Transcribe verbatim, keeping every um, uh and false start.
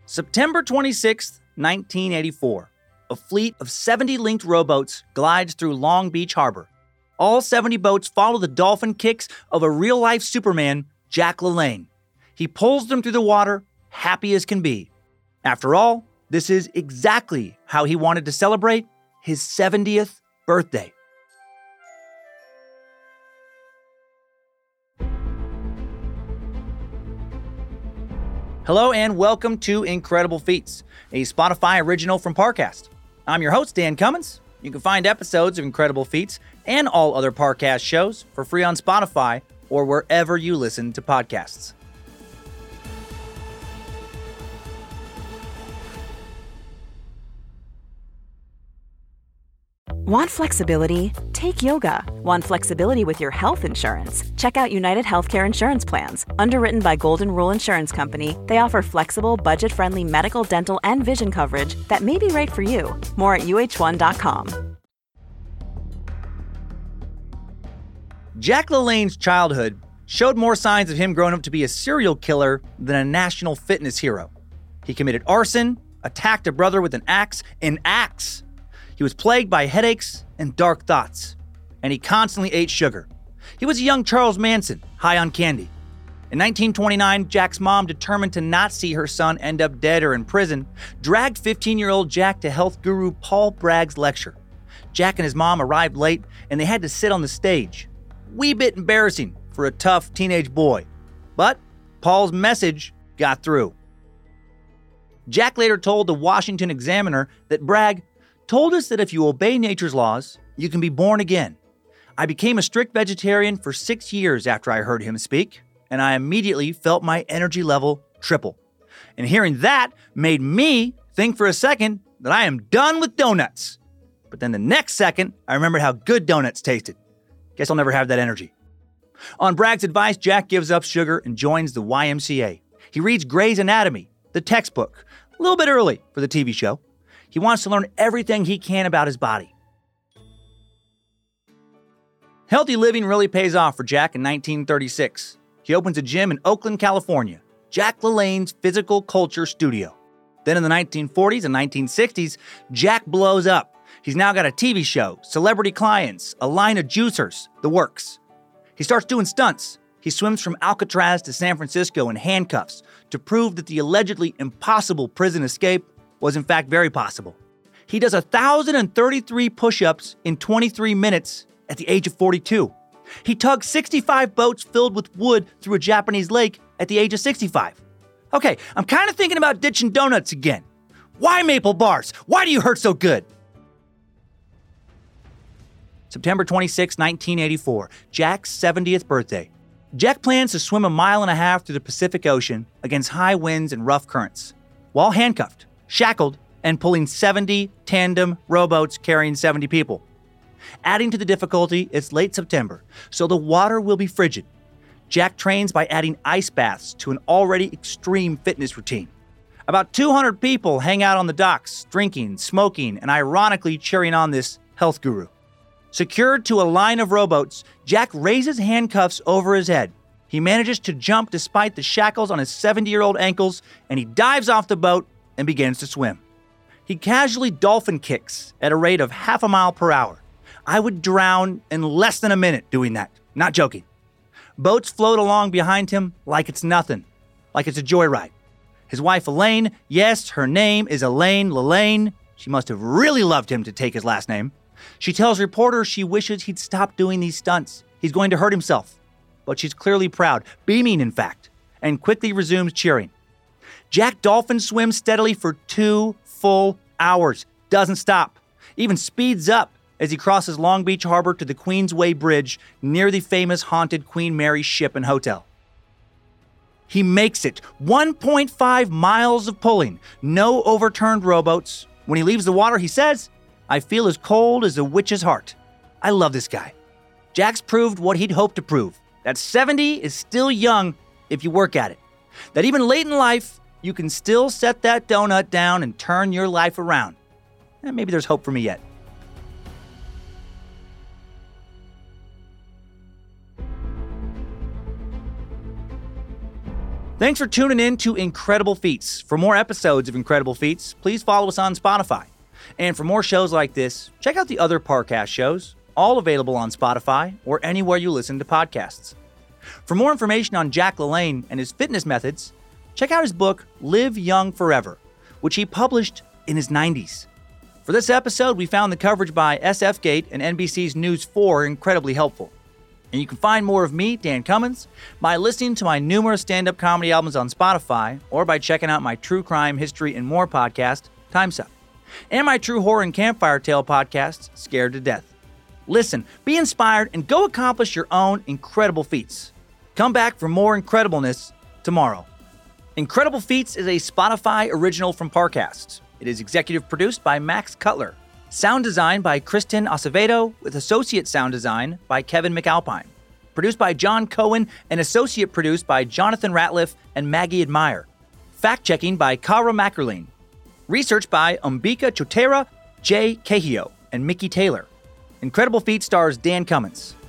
September twenty-sixth, nineteen eighty-four. A fleet of seventy linked rowboats glides through Long Beach Harbor. All seventy boats follow the dolphin kicks of a real-life Superman, Jack LaLanne. He pulls them through the water, happy as can be. After all, this is exactly how he wanted to celebrate his seventieth birthday. Hello and welcome to Incredible Feats, a Spotify original from Parcast. I'm your host, Dan Cummins. You can find episodes of Incredible Feats and all other Parcast shows for free on Spotify or wherever you listen to podcasts. Want flexibility? Take yoga. Want flexibility with your health insurance? Check out United Healthcare Insurance Plans. Underwritten by Golden Rule Insurance Company, they offer flexible, budget-friendly medical, dental, and vision coverage that may be right for you. More at U H one dot com. Jack LaLanne's childhood showed more signs of him growing up to be a serial killer than a national fitness hero. He committed arson, attacked a brother with an axe, an axe! He was plagued by headaches and dark thoughts, and he constantly ate sugar. He was a young Charles Manson, high on candy. In nineteen twenty-nine, Jack's mom, determined to not see her son end up dead or in prison, dragged fifteen-year-old Jack to health guru Paul Bragg's lecture. Jack and his mom arrived late, and they had to sit on the stage. Wee bit embarrassing for a tough teenage boy. But Paul's message got through. Jack later told the Washington Examiner that Bragg told us that if you obey nature's laws, you can be born again. I became a strict vegetarian for six years after I heard him speak, and I immediately felt my energy level triple. And hearing that made me think for a second that I am done with donuts. But then the next second, I remembered how good donuts tasted. Guess I'll never have that energy. On Bragg's advice, Jack gives up sugar and joins the Y M C A. He reads Grey's Anatomy, the textbook, a little bit early for the T V show. He wants to learn everything he can about his body. Healthy living really pays off for Jack in nineteen thirty-six. He opens a gym in Oakland, California, Jack LaLanne's Physical Culture Studio. Then in the nineteen forties and nineteen sixties, Jack blows up. He's now got a T V show, celebrity clients, a line of juicers, the works. He starts doing stunts. He swims from Alcatraz to San Francisco in handcuffs to prove that the allegedly impossible prison escape was in fact very possible. He does one thousand thirty-three push-ups in twenty-three minutes at the age of forty-two. He tugs sixty-five boats filled with wood through a Japanese lake at the age of sixty-five. Okay, I'm kind of thinking about ditching donuts again. Why maple bars? Why do you hurt so good? September twenty-sixth, nineteen eighty-four, Jack's seventieth birthday. Jack plans to swim a mile and a half through the Pacific Ocean against high winds and rough currents, while handcuffed, shackled, and pulling seventy tandem rowboats carrying seventy people. Adding to the difficulty, it's late September, so the water will be frigid. Jack trains by adding ice baths to an already extreme fitness routine. About two hundred people hang out on the docks, drinking, smoking, and ironically cheering on this health guru. Secured to a line of rowboats, Jack raises handcuffs over his head. He manages to jump despite the shackles on his seventy-year-old ankles, and he dives off the boat and begins to swim. He casually dolphin kicks at a rate of half a mile per hour. I would drown in less than a minute doing that. Not joking. Boats float along behind him like it's nothing, like it's a joyride. His wife Elaine, yes, her name is Elaine LaLanne. She must have really loved him to take his last name. She tells reporters she wishes he'd stop doing these stunts. He's going to hurt himself. But she's clearly proud, beaming in fact, and quickly resumes cheering. Jack dolphin swims steadily for two full hours, doesn't stop, even speeds up as he crosses Long Beach Harbor to the Queensway Bridge near the famous haunted Queen Mary ship and hotel. He makes it, one point five miles of pulling, no overturned rowboats. When he leaves the water, he says, "I feel as cold as a witch's heart." I love this guy. Jack's proved what he'd hoped to prove, that seventy is still young if you work at it. That even late in life, you can still set that donut down and turn your life around. And maybe there's hope for me yet. Thanks for tuning in to Incredible Feats. For more episodes of Incredible Feats, please follow us on Spotify. And for more shows like this, check out the other Parcast shows, all available on Spotify or anywhere you listen to podcasts. For more information on Jack LaLanne and his fitness methods, check out his book, Live Young Forever, which he published in his nineties. For this episode, we found the coverage by S F Gate and N B C's News four incredibly helpful. And you can find more of me, Dan Cummins, by listening to my numerous stand-up comedy albums on Spotify or by checking out my true crime, history, and more podcast, Time's Up, and my true horror and campfire tale podcast, Scared to Death. Listen, be inspired, and go accomplish your own incredible feats. Come back for more incredibleness tomorrow. Incredible Feats is a Spotify original from Parcast. It is executive produced by Max Cutler. Sound design by Kristen Acevedo, with associate sound design by Kevin McAlpine. Produced by John Cohen and associate produced by Jonathan Ratliff and Maggie Admire. Fact-checking by Kara Mackerline. Research by Umbika Chotera, Jay Cahio, and Mickey Taylor. Incredible Feats stars Dan Cummins.